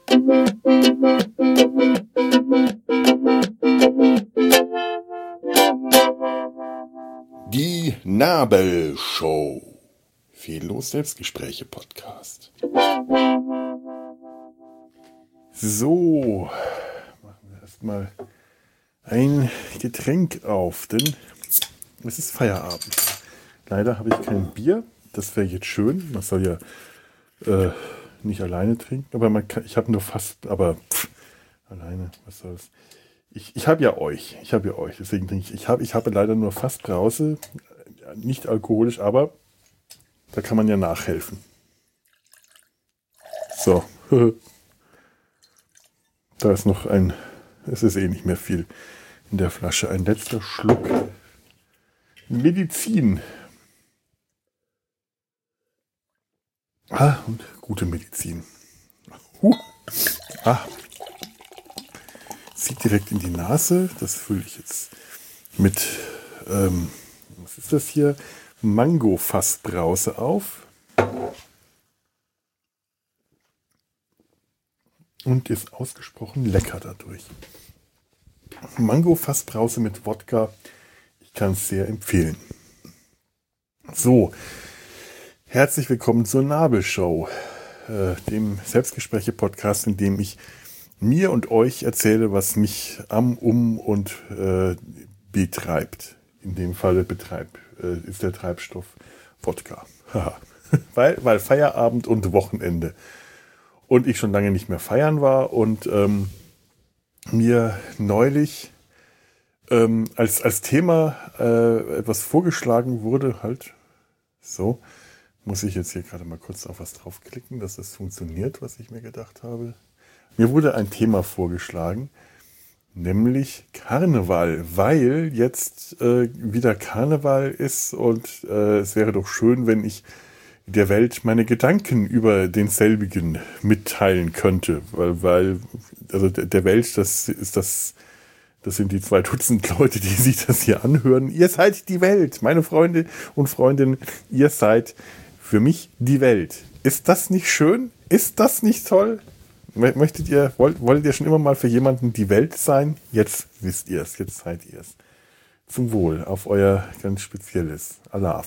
Die Nabelshow. Fehllos Selbstgespräche Podcast. So, machen wir erstmal ein Getränk auf, denn es ist Feierabend. Leider habe ich kein Bier. Das wäre jetzt schön. Man soll ja nicht alleine trinken, aber ich habe nur fast, aber alleine, was soll's. Ich habe ja euch, deswegen trinke ich. Ich habe leider nur fast Brause, nicht alkoholisch, aber da kann man ja nachhelfen. So, da ist noch es ist eh nicht mehr viel in der Flasche. Ein letzter Schluck Medizin. Und gute Medizin. Zieht direkt in die Nase. Das fülle ich jetzt mit, was ist das hier? Mango-Fassbrause auf. Und ist ausgesprochen lecker dadurch. Mango-Fassbrause mit Wodka. Ich kann es sehr empfehlen. So. Herzlich willkommen zur Nabelshow, dem Selbstgespräche-Podcast, in dem ich mir und euch erzähle, was mich und betreibt. In dem Falle ist der Treibstoff Wodka. weil Feierabend und Wochenende. Und ich schon lange nicht mehr feiern war und mir neulich als Thema etwas vorgeschlagen wurde, halt so. Muss ich jetzt hier gerade mal kurz auf was draufklicken, dass das funktioniert, was ich mir gedacht habe. Mir wurde ein Thema vorgeschlagen, nämlich Karneval, weil jetzt wieder Karneval ist und es wäre doch schön, wenn ich der Welt meine Gedanken über denselbigen mitteilen könnte, weil also der Welt, das sind die 2 Dutzend Leute, die sich das hier anhören. Ihr seid die Welt, meine Freunde und Freundinnen, ihr seid für mich die Welt. Ist das nicht schön? Ist das nicht toll? Wolltet ihr schon immer mal für jemanden die Welt sein? Jetzt wisst ihr es, jetzt seid ihr es. Zum Wohl, auf euer ganz spezielles Allah.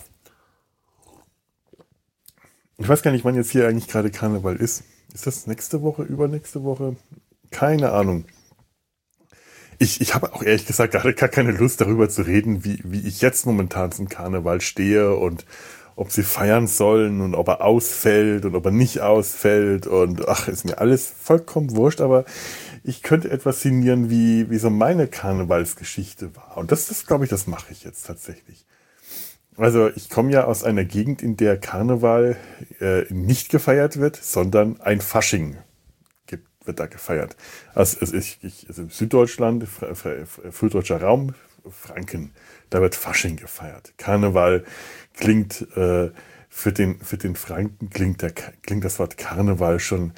Ich weiß gar nicht, wann jetzt hier eigentlich gerade Karneval ist. Ist das nächste Woche, übernächste Woche? Keine Ahnung. Ich habe auch ehrlich gesagt gerade gar keine Lust darüber zu reden, wie ich jetzt momentan zum Karneval stehe und ob sie feiern sollen und ob er ausfällt und ob er nicht ausfällt und ist mir alles vollkommen wurscht, aber ich könnte etwas sinnieren, wie so meine Karnevalsgeschichte war. Und das glaube ich, das mache ich jetzt tatsächlich. Also ich komme ja aus einer Gegend, in der Karneval nicht gefeiert wird, sondern ein Fasching wird da gefeiert. Also Süddeutschland, süddeutscher Raum, Franken, da wird Fasching gefeiert. Karneval klingt für den Franken klingt das Wort Karneval schon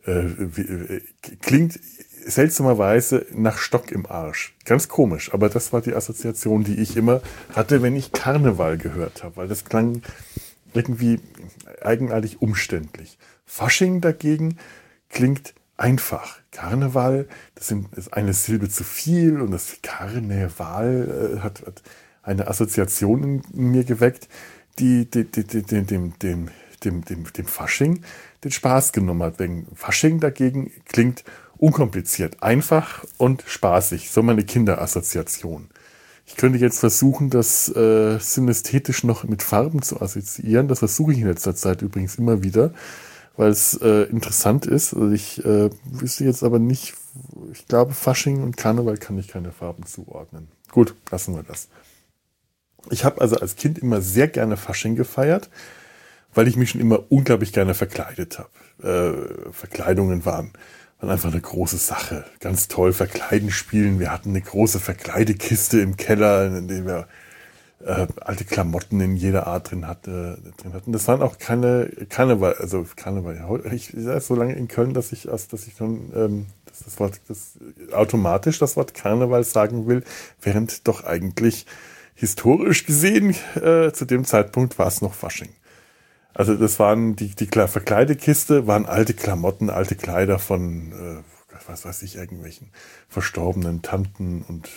klingt seltsamerweise nach Stock im Arsch. Ganz komisch, aber das war die Assoziation, die ich immer hatte, wenn ich Karneval gehört habe, weil das klang irgendwie eigenartig umständlich. Fasching dagegen klingt einfach. Karneval, das ist eine Silbe zu viel und das Karneval hat eine Assoziation in mir geweckt, die dem Fasching den Spaß genommen hat. Wegen Fasching dagegen klingt unkompliziert, einfach und spaßig. So meine Kinderassoziation. Ich könnte jetzt versuchen, das synästhetisch noch mit Farben zu assoziieren. Das versuche ich in letzter Zeit übrigens immer wieder, weil es interessant ist. Also ich wüsste jetzt aber nicht, ich glaube, Fasching und Karneval kann ich keine Farben zuordnen. Gut, lassen wir das. Ich habe also als Kind immer sehr gerne Fasching gefeiert, weil ich mich schon immer unglaublich gerne verkleidet habe. Verkleidungen waren einfach eine große Sache. Ganz toll verkleiden spielen. Wir hatten eine große Verkleidekiste im Keller, in der wir alte Klamotten in jeder Art drin hatten. Das waren auch keine Karneval, ja, so lange in Köln, dass ich schon automatisch das Wort Karneval sagen will, während doch eigentlich historisch gesehen zu dem Zeitpunkt war es noch Fasching. Also das waren die Verkleidekiste, waren alte Klamotten, alte Kleider von, was weiß ich, irgendwelchen verstorbenen Tanten und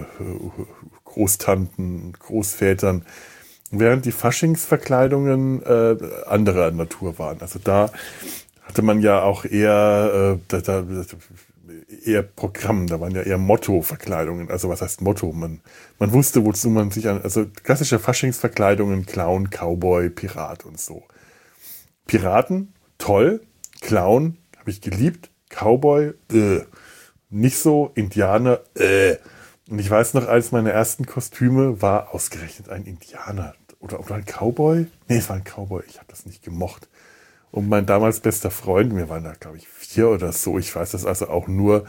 Großtanten und Großvätern. Während die Faschingsverkleidungen anderer Natur waren. Also da hatte man ja auch eher eher Programm, da waren ja eher Motto-Verkleidungen. Also was heißt Motto? Man wusste, wozu man sich also klassische Faschingsverkleidungen, Clown, Cowboy, Pirat und so. Piraten, toll. Clown, habe ich geliebt. Cowboy, nicht so. Indianer, Und ich weiß noch, eines meiner ersten Kostüme war ausgerechnet ein Indianer. Oder ein Cowboy? Nee, es war ein Cowboy. Ich habe das nicht gemocht. Und mein damals bester Freund, wir waren da, glaube ich, 4 oder so. Ich weiß das also auch nur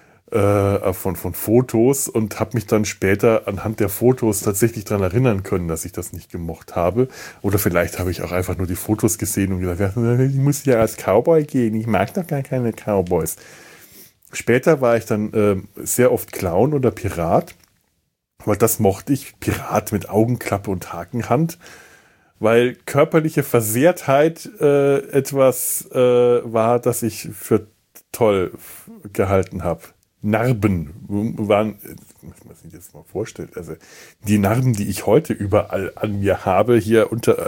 von Fotos und habe mich dann später anhand der Fotos tatsächlich daran erinnern können, dass ich das nicht gemocht habe. Oder vielleicht habe ich auch einfach nur die Fotos gesehen und gedacht, ich muss ja als Cowboy gehen. Ich mag doch gar keine Cowboys. Später war ich dann sehr oft Clown oder Pirat, weil das mochte ich. Pirat mit Augenklappe und Hakenhand. Weil körperliche Versehrtheit etwas war, das ich für toll gehalten habe. Narben waren, muss man sich jetzt mal vorstellen, also die Narben, die ich heute überall an mir habe, hier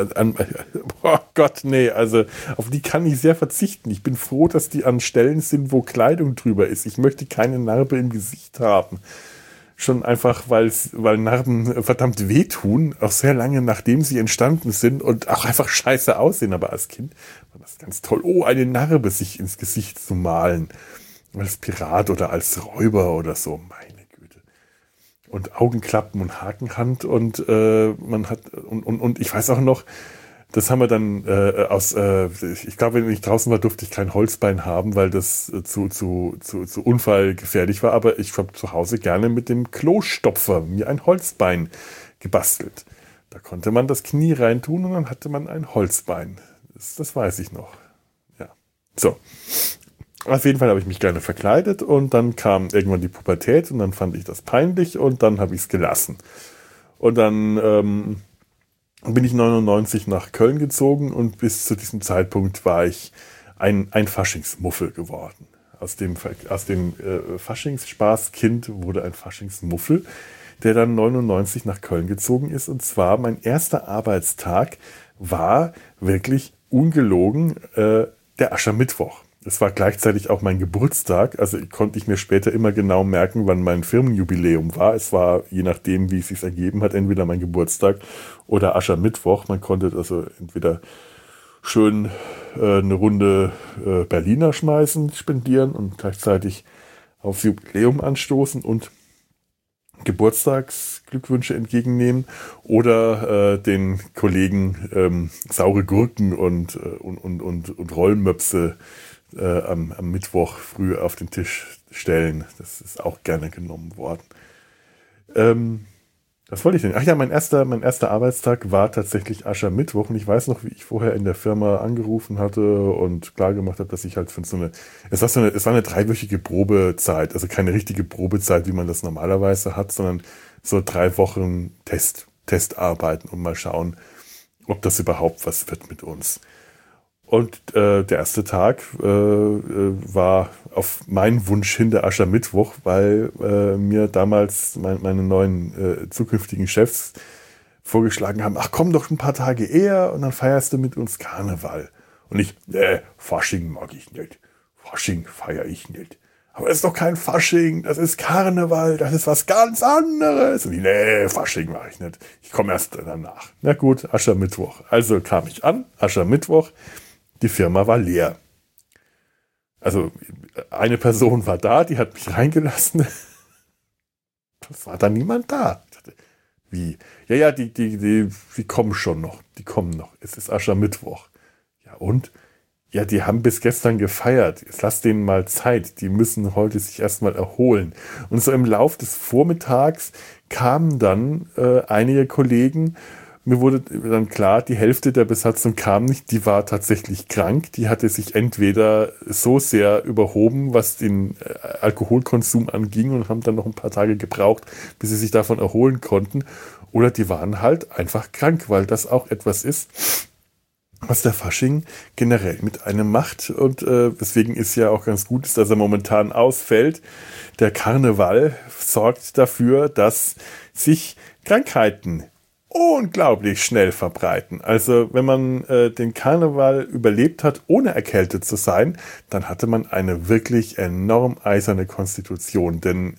oh Gott, nee, also auf die kann ich sehr verzichten. Ich bin froh, dass die an Stellen sind, wo Kleidung drüber ist. Ich möchte keine Narbe im Gesicht haben. Schon einfach, weil Narben verdammt wehtun, auch sehr lange nachdem sie entstanden sind und auch einfach scheiße aussehen. Aber als Kind war das ganz toll. Oh, eine Narbe sich ins Gesicht zu malen. Als Pirat oder als Räuber oder so. Meine Güte. Und Augenklappen und Hakenhand und man hat und ich weiß auch noch, das haben wir dann ich glaube, wenn ich draußen war, durfte ich kein Holzbein haben, weil das zu unfallgefährlich war. Aber ich habe zu Hause gerne mit dem Klostopfer mir ein Holzbein gebastelt. Da konnte man das Knie reintun und dann hatte man ein Holzbein. Das weiß ich noch. Ja. So. Auf jeden Fall habe ich mich gerne verkleidet und dann kam irgendwann die Pubertät und dann fand ich das peinlich und dann habe ich es gelassen. Und dann bin ich 99 nach Köln gezogen und bis zu diesem Zeitpunkt war ich ein Faschingsmuffel geworden. Aus dem Faschingsspaßkind wurde ein Faschingsmuffel, der dann 99 nach Köln gezogen ist. Und zwar mein erster Arbeitstag war wirklich ungelogen der Aschermittwoch. Es war gleichzeitig auch mein Geburtstag, also konnte ich mir später immer genau merken, wann mein Firmenjubiläum war. Es war, je nachdem, wie es sich ergeben hat, entweder mein Geburtstag oder Aschermittwoch. Man konnte also entweder schön eine Runde Berliner spendieren und gleichzeitig aufs Jubiläum anstoßen und Geburtstagsglückwünsche entgegennehmen oder den Kollegen saure Gurken und Rollmöpse am Mittwoch früh auf den Tisch stellen. Das ist auch gerne genommen worden. Was wollte ich denn? Ach ja, mein erster Arbeitstag war tatsächlich Aschermittwoch und ich weiß noch, wie ich vorher in der Firma angerufen hatte und klar gemacht habe, dass ich halt es war eine 3-wöchige Probezeit, also keine richtige Probezeit, wie man das normalerweise hat, sondern so 3 Wochen Testarbeiten und mal schauen, ob das überhaupt was wird mit uns. Und der erste Tag war auf meinen Wunsch hin der Aschermittwoch, weil mir damals meine neuen zukünftigen Chefs vorgeschlagen haben, ach komm doch ein paar Tage eher und dann feierst du mit uns Karneval. Und ich, Fasching mag ich nicht. Fasching feiere ich nicht. Aber das ist doch kein Fasching, das ist Karneval, das ist was ganz anderes. Und ich, nee, Fasching mache ich nicht. Ich komme erst danach. Na gut, Aschermittwoch. Also kam ich an, Aschermittwoch. Die Firma war leer. Also eine Person war da, die hat mich reingelassen. Es war dann niemand da. Ich dachte, wie? Ja, die kommen schon noch. Die kommen noch. Es ist Aschermittwoch. Ja und? Ja, die haben bis gestern gefeiert. Jetzt lass denen mal Zeit. Die müssen heute sich erstmal erholen. Und so im Lauf des Vormittags kamen dann einige Kollegen. Mir wurde dann klar, die Hälfte der Besatzung kam nicht, die war tatsächlich krank. Die hatte sich entweder so sehr überhoben, was den Alkoholkonsum anging und haben dann noch ein paar Tage gebraucht, bis sie sich davon erholen konnten. Oder die waren halt einfach krank, weil das auch etwas ist, was der Fasching generell mit einem macht. Und deswegen ist ja auch ganz gut, dass er momentan ausfällt. Der Karneval sorgt dafür, dass sich Krankheiten unglaublich schnell verbreiten. Also wenn man den Karneval überlebt hat, ohne erkältet zu sein, dann hatte man eine wirklich enorm eiserne Konstitution. Denn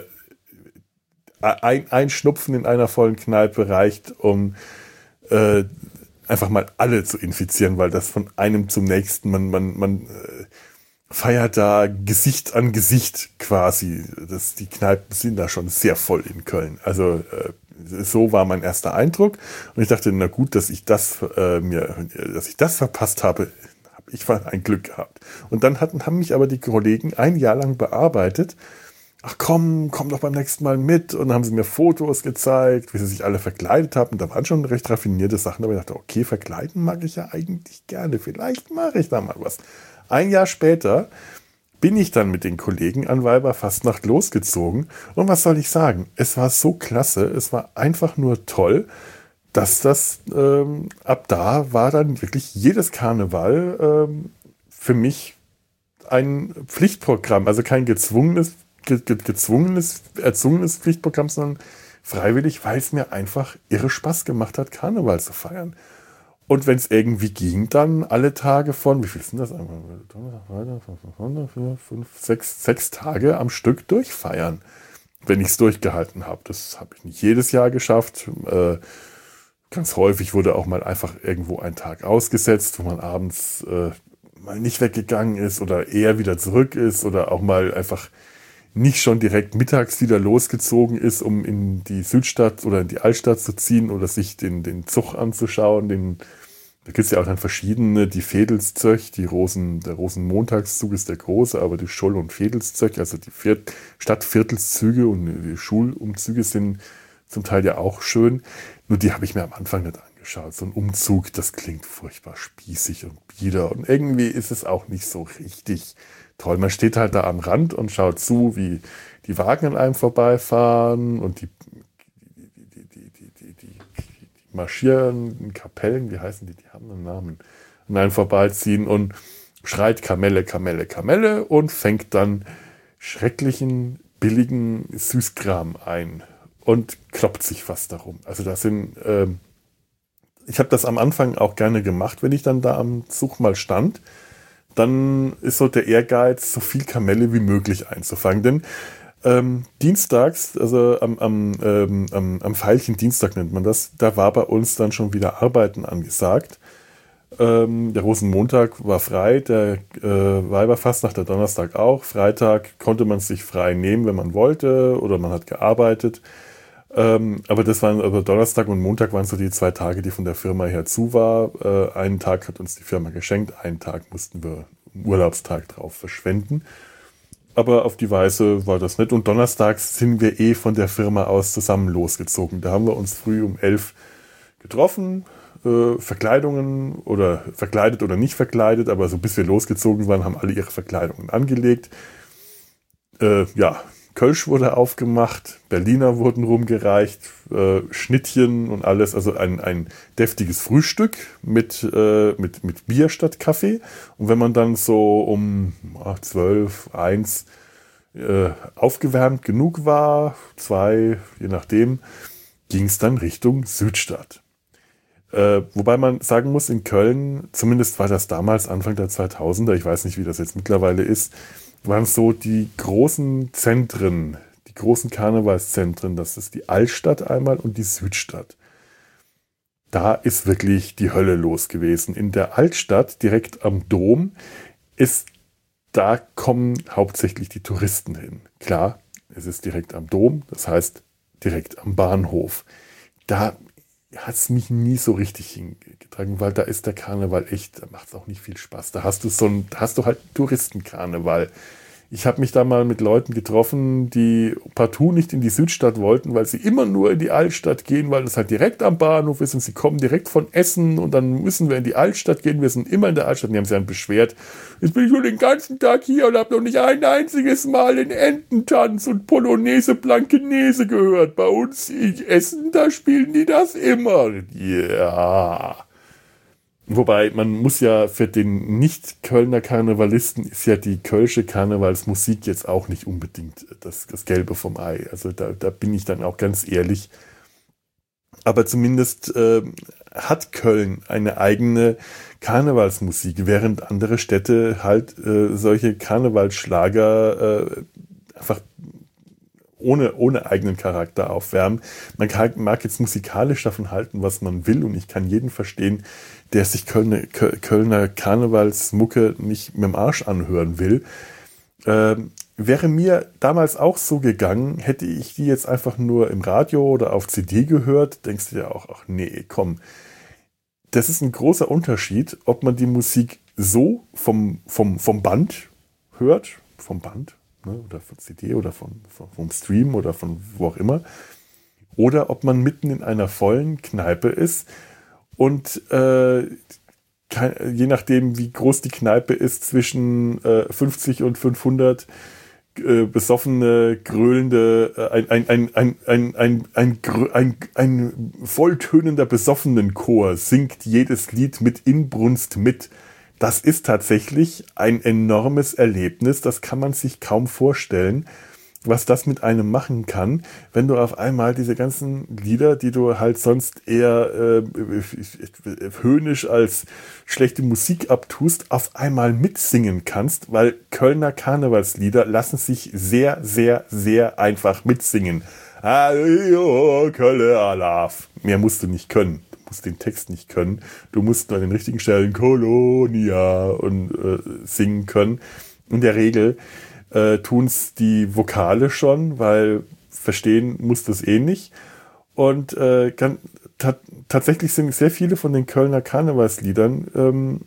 ein Schnupfen in einer vollen Kneipe reicht, um einfach mal alle zu infizieren, weil das von einem zum nächsten, man feiert da Gesicht an Gesicht quasi. Die Kneipen sind da schon sehr voll in Köln. Also so war mein erster Eindruck. Und ich dachte, na gut, dass ich das verpasst habe, habe ich ein Glück gehabt. Und dann haben mich aber die Kollegen ein Jahr lang bearbeitet. Ach komm doch beim nächsten Mal mit. Und dann haben sie mir Fotos gezeigt, wie sie sich alle verkleidet haben. Und da waren schon recht raffinierte Sachen. Aber ich dachte, okay, verkleiden mag ich ja eigentlich gerne. Vielleicht mache ich da mal was. Ein Jahr später bin ich dann mit den Kollegen an Weiberfastnacht losgezogen. Und was soll ich sagen? Es war so klasse. Es war einfach nur toll, dass das ab da war dann wirklich jedes Karneval für mich ein Pflichtprogramm. Also kein erzwungenes Pflichtprogramm, sondern freiwillig, weil es mir einfach irre Spaß gemacht hat, Karneval zu feiern. Und wenn es irgendwie ging, dann alle Tage wie viel sind das? 6 Tage am Stück durchfeiern, wenn ich es durchgehalten habe. Das habe ich nicht jedes Jahr geschafft. Ganz häufig wurde auch mal einfach irgendwo ein Tag ausgesetzt, wo man abends mal nicht weggegangen ist oder eher wieder zurück ist oder auch mal einfach nicht schon direkt mittags wieder losgezogen ist, um in die Südstadt oder in die Altstadt zu ziehen oder sich den Zug anzuschauen. Da gibt es ja auch dann verschiedene, die Vedelszöch, der Rosenmontagszug ist der große, aber die Scholl- und Vedelszöch, also die Stadtviertelszüge und die Schulumzüge sind zum Teil ja auch schön. Nur die habe ich mir am Anfang nicht angeschaut. So ein Umzug, das klingt furchtbar spießig und bieder. Und irgendwie ist es auch nicht so richtig toll. Man steht halt da am Rand und schaut zu, wie die Wagen an einem vorbeifahren und die marschierenden Kapellen, wie heißen die? Die haben einen Namen. An einem vorbeiziehen und schreit Kamelle, Kamelle, Kamelle und fängt dann schrecklichen, billigen Süßkram ein und kloppt sich fast darum. Also ich habe das am Anfang auch gerne gemacht, wenn ich dann da am Zug mal stand. Dann ist so der Ehrgeiz, so viel Kamelle wie möglich einzufangen. Denn dienstags, also am Veilchen Dienstag nennt man das, da war bei uns dann schon wieder Arbeiten angesagt. Der Rosenmontag war frei, der Weiberfastnacht, der Donnerstag auch. Freitag konnte man sich frei nehmen, wenn man wollte, oder man hat gearbeitet. Aber Donnerstag und Montag waren so die 2 Tage, die von der Firma her zu war. Einen Tag hat uns die Firma geschenkt, einen Tag mussten wir einen Urlaubstag drauf verschwenden. Aber auf die Weise war das nett. Und donnerstags sind wir von der Firma aus zusammen losgezogen. Da haben wir uns früh um 11 getroffen, Verkleidungen oder verkleidet oder nicht verkleidet, aber so bis wir losgezogen waren, haben alle ihre Verkleidungen angelegt. Kölsch wurde aufgemacht, Berliner wurden rumgereicht, Schnittchen und alles, also ein deftiges Frühstück mit Bier statt Kaffee. Und wenn man dann so um 12, 1 aufgewärmt genug war, 2, je nachdem, ging es dann Richtung Südstadt. Wobei man sagen muss, in Köln, zumindest war das damals Anfang der 2000er, ich weiß nicht, wie das jetzt mittlerweile ist, waren so die großen Zentren, die großen Karnevalszentren, das ist die Altstadt einmal und die Südstadt. Da ist wirklich die Hölle los gewesen. In der Altstadt, direkt am Dom, da kommen hauptsächlich die Touristen hin. Klar, es ist direkt am Dom, das heißt direkt am Bahnhof. Da hat es mich nie so richtig hingetragen, weil da ist der Karneval echt, da macht es auch nicht viel Spaß. Da hast du halt Touristenkarneval. Ich habe mich da mal mit Leuten getroffen, die partout nicht in die Südstadt wollten, weil sie immer nur in die Altstadt gehen, weil das halt direkt am Bahnhof ist und sie kommen direkt von Essen und dann müssen wir in die Altstadt gehen. Wir sind immer in der Altstadt und die haben sich dann beschwert. Jetzt bin ich nur den ganzen Tag hier und habe noch nicht ein einziges Mal den Ententanz und Polonaise Blankenese gehört. Bei uns in Essen, da spielen die das immer. Ja. Wobei, man muss ja für den Nicht-Kölner Karnevalisten ist ja die kölsche Karnevalsmusik jetzt auch nicht unbedingt das Gelbe vom Ei. Also da bin ich dann auch ganz ehrlich. Aber zumindest hat Köln eine eigene Karnevalsmusik, während andere Städte halt solche Karnevalsschlager einfach ohne eigenen Charakter aufwärmen. Mag jetzt musikalisch davon halten, was man will, und ich kann jeden verstehen, der sich Kölner Karnevalsmucke nicht mit dem Arsch anhören will. Wäre mir damals auch so gegangen, hätte ich die jetzt einfach nur im Radio oder auf CD gehört, denkst du dir auch, ach nee, komm. Das ist ein großer Unterschied, ob man die Musik so vom Band hört, vom Band, ne, oder von CD oder vom Stream oder von wo auch immer, oder ob man mitten in einer vollen Kneipe ist und je nachdem, wie groß die Kneipe ist, zwischen 50 und 500 besoffene, gröhlende, ein volltönender Besoffenenchor singt jedes Lied mit Inbrunst mit. Das ist tatsächlich ein enormes Erlebnis, das kann man sich kaum vorstellen, was das mit einem machen kann, wenn du auf einmal diese ganzen Lieder, die du halt sonst eher höhnisch als schlechte Musik abtust, auf einmal mitsingen kannst, weil Kölner Karnevalslieder lassen sich sehr, sehr, sehr einfach mitsingen. Hallo, Kölle Alaf. Mehr musst du nicht können. Du musst den Text nicht können. Du musst nur an den richtigen Stellen Kolonia und singen können. In der Regel tun's die Vokale schon, weil verstehen muss das eh nicht. Und tatsächlich sind sehr viele von den Kölner Karnevalsliedern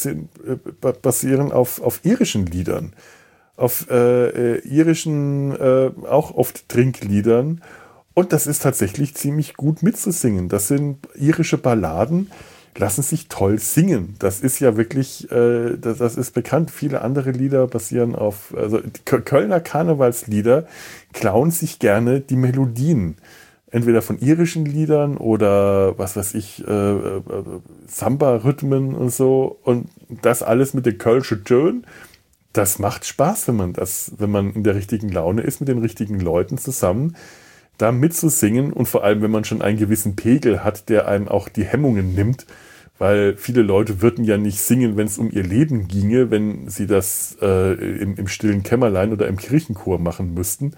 basieren auf irischen Liedern, auf irischen, auch oft Trinkliedern. Und das ist tatsächlich ziemlich gut mitzusingen. Das sind irische Balladen, lassen sich toll singen. Das ist ja wirklich, das ist bekannt. Viele andere Lieder basieren auf, also die Kölner Karnevalslieder klauen sich gerne die Melodien. Entweder von irischen Liedern oder was weiß ich, Samba-Rhythmen und so. Und das alles mit den kölschen Tönen. Das macht Spaß, wenn man in der richtigen Laune ist, mit den richtigen Leuten zusammen da mitzusingen, und vor allem, wenn man schon einen gewissen Pegel hat, der einem auch die Hemmungen nimmt, weil viele Leute würden ja nicht singen, wenn es um ihr Leben ginge, wenn sie das im stillen Kämmerlein oder im Kirchenchor machen müssten.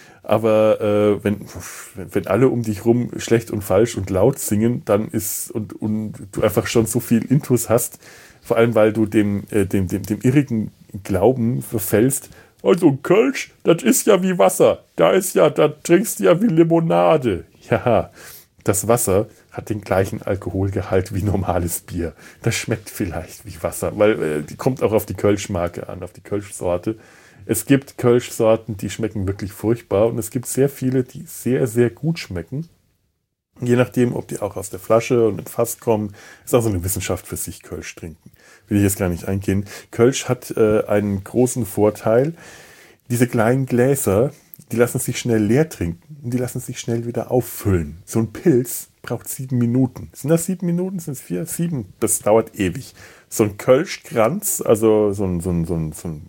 Aber wenn alle um dich rum schlecht und falsch und laut singen, dann ist und du einfach schon so viel Intus hast, vor allem weil du dem irrigen Glauben verfällst, also Kölsch, das ist ja wie Wasser. Da trinkst du ja wie Limonade. Ja, das Wasser hat den gleichen Alkoholgehalt wie normales Bier. Das schmeckt vielleicht wie Wasser, weil die kommt auch auf die Kölschmarke an, auf die Kölschsorte. Es gibt Kölschsorten, die schmecken wirklich furchtbar, und es gibt sehr viele, die sehr, sehr gut schmecken. Je nachdem, ob die auch aus der Flasche und im Fass kommen, ist auch so eine Wissenschaft für sich, Kölsch trinken. Will ich jetzt gar nicht eingehen. Kölsch hat einen großen Vorteil. Diese kleinen Gläser, die lassen sich schnell leer trinken und die lassen sich schnell wieder auffüllen. So ein Pilz braucht 7 Minuten. Sind das 7 Minuten? Sind es 4? 7? Das dauert ewig. So ein Kölschkranz, also so ein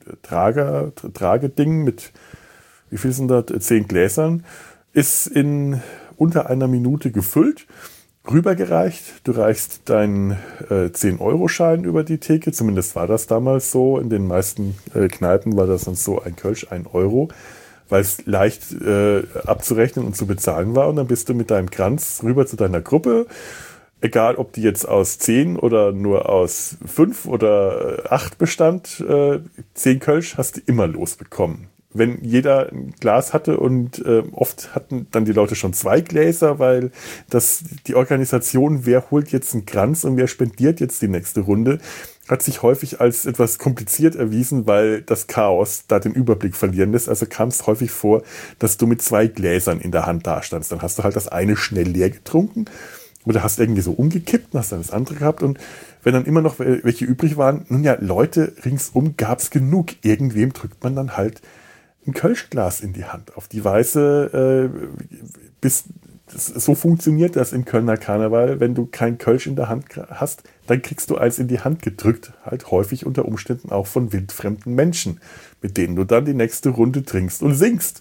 Trageding mit, wie viel sind das? 10 Gläsern, ist in unter einer Minute gefüllt, rübergereicht. Du reichst deinen 10-Euro-Schein über die Theke, zumindest war das damals so. In den meisten Kneipen war das dann so, ein Kölsch 1 Euro, weil es leicht abzurechnen und zu bezahlen war. Und dann bist du mit deinem Kranz rüber zu deiner Gruppe, egal ob die jetzt aus 10 oder nur aus 5 oder 8 bestand, 10 Kölsch hast du immer losbekommen. Wenn jeder ein Glas hatte, und oft hatten dann die Leute schon 2 Gläser, weil die Organisation, wer holt jetzt einen Kranz und wer spendiert jetzt die nächste Runde, hat sich häufig als etwas kompliziert erwiesen, weil das Chaos da den Überblick verlieren lässt. Also kam es häufig vor, dass du mit 2 Gläsern in der Hand dastandst. Dann hast du halt das eine schnell leer getrunken oder hast irgendwie so umgekippt und hast dann das andere gehabt. Und wenn dann immer noch welche übrig waren, nun ja, Leute ringsum gab es genug. Irgendwem drückt man dann halt ein Kölschglas in die Hand. Auf die Weise, bis so funktioniert das im Kölner Karneval. Wenn du kein Kölsch in der Hand hast, dann kriegst du eins in die Hand gedrückt, halt häufig unter Umständen auch von wildfremden Menschen, mit denen du dann die nächste Runde trinkst und singst.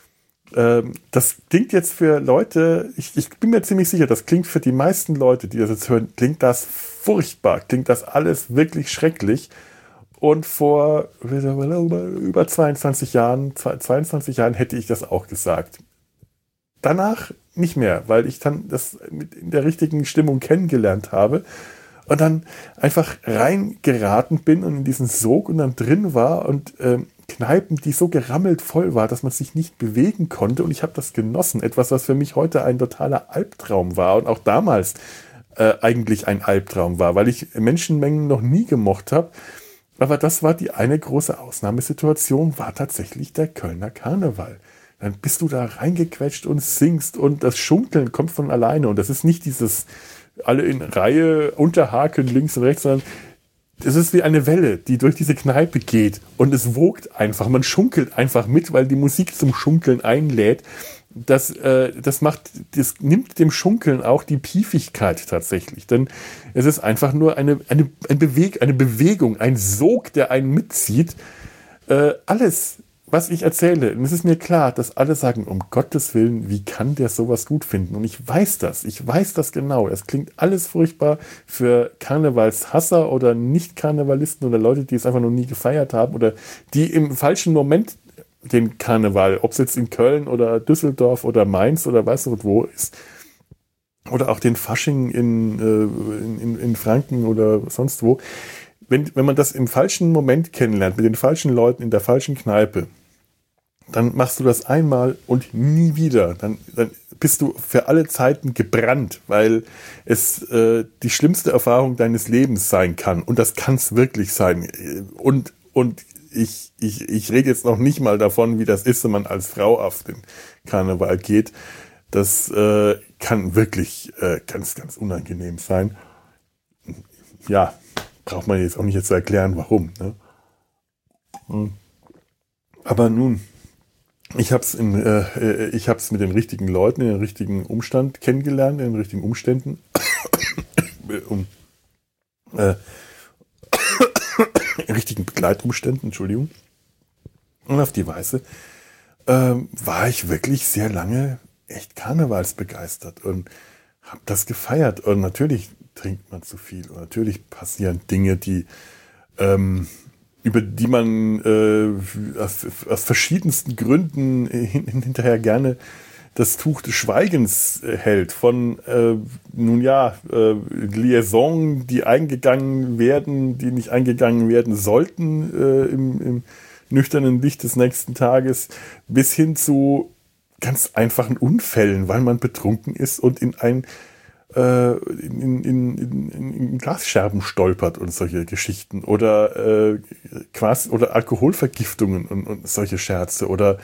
Das klingt jetzt für Leute, ich bin mir ziemlich sicher, das klingt für die meisten Leute, die das jetzt hören, klingt das furchtbar, klingt das alles wirklich schrecklich. Und vor über 22 Jahren hätte ich das auch gesagt. Danach nicht mehr, weil ich dann das in der richtigen Stimmung kennengelernt habe und dann einfach reingeraten bin und in diesen Sog und dann drin war und Kneipen, die so gerammelt voll war, dass man sich nicht bewegen konnte, und ich habe das genossen. Etwas, was für mich heute ein totaler Albtraum war und auch damals eigentlich ein Albtraum war, weil ich Menschenmengen noch nie gemocht habe. Aber das war die eine große Ausnahmesituation, war tatsächlich der Kölner Karneval. Dann bist du da reingequetscht und singst und das Schunkeln kommt von alleine. Und das ist nicht dieses alle in Reihe unterhaken links und rechts, sondern es ist wie eine Welle, die durch diese Kneipe geht. Und es wogt einfach. Man schunkelt einfach mit, weil die Musik zum Schunkeln einlädt. Das nimmt dem Schunkeln auch die Piefigkeit tatsächlich. Denn es ist einfach nur eine Bewegung, ein Sog, der einen mitzieht. Alles, was ich erzähle, und es ist mir klar, dass alle sagen, um Gottes Willen, wie kann der sowas gut finden? Und ich weiß das genau. Es klingt alles furchtbar für Karnevalshasser oder Nicht-Karnevalisten oder Leute, die es einfach noch nie gefeiert haben oder die im falschen Moment den Karneval, ob es jetzt in Köln oder Düsseldorf oder Mainz oder weiß nicht wo ist, oder auch den Fasching in Franken oder sonst wo. Wenn man das im falschen Moment kennenlernt, mit den falschen Leuten in der falschen Kneipe, dann machst du das einmal und nie wieder. Dann bist du für alle Zeiten gebrannt, weil es die schlimmste Erfahrung deines Lebens sein kann. Und das kann es wirklich sein. Und ich rede jetzt noch nicht mal davon, wie das ist, wenn man als Frau auf den Karneval geht. Das kann wirklich ganz, ganz unangenehm sein. Ja, braucht man jetzt auch nicht zu erklären, warum. Ne? Aber nun, ich hab's mit den richtigen Leuten, in den richtigen Umstand kennengelernt, in den richtigen Umständen. In richtigen Begleitumständen, Entschuldigung. Und auf die Weise war ich wirklich sehr lange echt karnevalsbegeistert und habe das gefeiert. Und natürlich trinkt man zu viel. Und natürlich passieren Dinge, über die man aus verschiedensten Gründen hinterher gerne das Tuch des Schweigens hält. Von, Liaison, die eingegangen werden, die nicht eingegangen werden sollten im nüchternen Licht des nächsten Tages, bis hin zu ganz einfachen Unfällen, weil man betrunken ist und in Glasscherben stolpert und solche Geschichten oder oder Alkoholvergiftungen und solche Scherze oder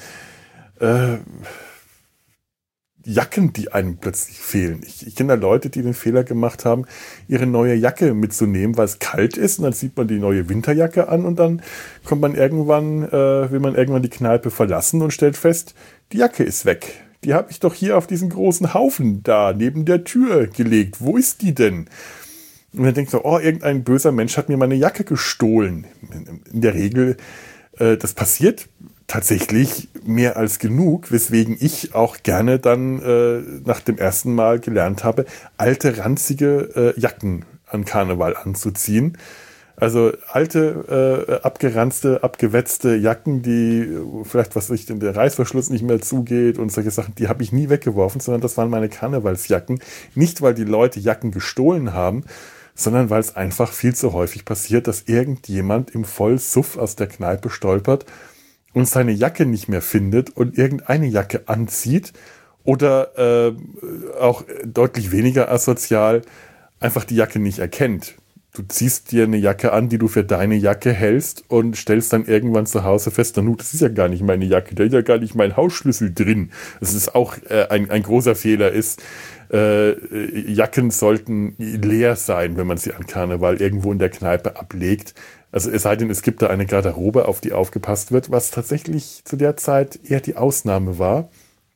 Jacken, die einem plötzlich fehlen. Ich kenne da Leute, die den Fehler gemacht haben, ihre neue Jacke mitzunehmen, weil es kalt ist, und dann zieht man die neue Winterjacke an und dann will man irgendwann die Kneipe verlassen und stellt fest, die Jacke ist weg. Die habe ich doch hier auf diesen großen Haufen da neben der Tür gelegt. Wo ist die denn? Und dann denkt man, irgendein böser Mensch hat mir meine Jacke gestohlen. In der Regel, das passiert tatsächlich mehr als genug, weswegen ich auch gerne dann nach dem ersten Mal gelernt habe, alte, ranzige Jacken an Karneval anzuziehen. Also alte, abgeranzte, abgewetzte Jacken, die vielleicht, der Reißverschluss nicht mehr zugeht und solche Sachen, die habe ich nie weggeworfen, sondern das waren meine Karnevalsjacken. Nicht, weil die Leute Jacken gestohlen haben, sondern weil es einfach viel zu häufig passiert, dass irgendjemand im Vollsuff aus der Kneipe stolpert und seine Jacke nicht mehr findet und irgendeine Jacke anzieht oder auch deutlich weniger asozial einfach die Jacke nicht erkennt. Du ziehst dir eine Jacke an, die du für deine Jacke hältst und stellst dann irgendwann zu Hause fest, das ist ja gar nicht meine Jacke, da ist ja gar nicht mein Hausschlüssel drin. Das ist auch ein großer Fehler ist. Jacken sollten leer sein, wenn man sie an Karneval irgendwo in der Kneipe ablegt. Also es sei denn, es gibt da eine Garderobe, auf die aufgepasst wird, was tatsächlich zu der Zeit eher die Ausnahme war.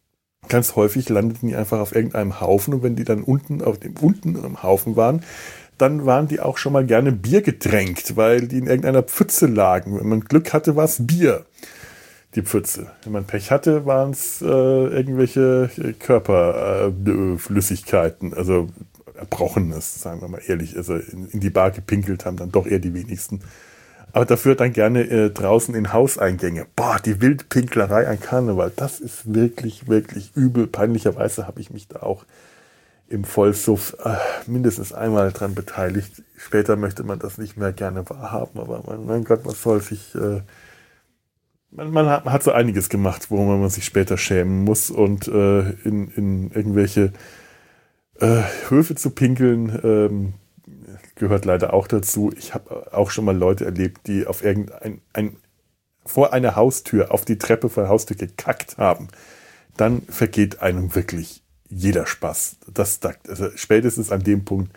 ganz häufig landeten die einfach auf irgendeinem Haufen und wenn die dann unten am Haufen waren, dann waren die auch schon mal gerne Bier getränkt, weil die in irgendeiner Pfütze lagen. Wenn man Glück hatte, war es Bier, die Pfütze. Wenn man Pech hatte, waren es irgendwelche Körperflüssigkeiten, also Erbrochenes, sagen wir mal ehrlich. Also in die Bar gepinkelt haben dann doch eher die wenigsten. Aber dafür dann gerne draußen in Hauseingänge. Boah, die Wildpinklerei an Karneval, das ist wirklich, wirklich übel. Peinlicherweise habe ich mich da auch im Vollsuff mindestens einmal dran beteiligt. Später möchte man das nicht mehr gerne wahrhaben, aber mein Gott, was soll sich... Man hat so einiges gemacht, worüber man sich später schämen muss und in irgendwelche Höfe zu pinkeln gehört leider auch dazu. Ich habe auch schon mal Leute erlebt, die auf vor einer Haustür auf die Treppe vor der Haustür gekackt haben. Dann vergeht einem wirklich jeder Spaß. Also spätestens an dem Punkt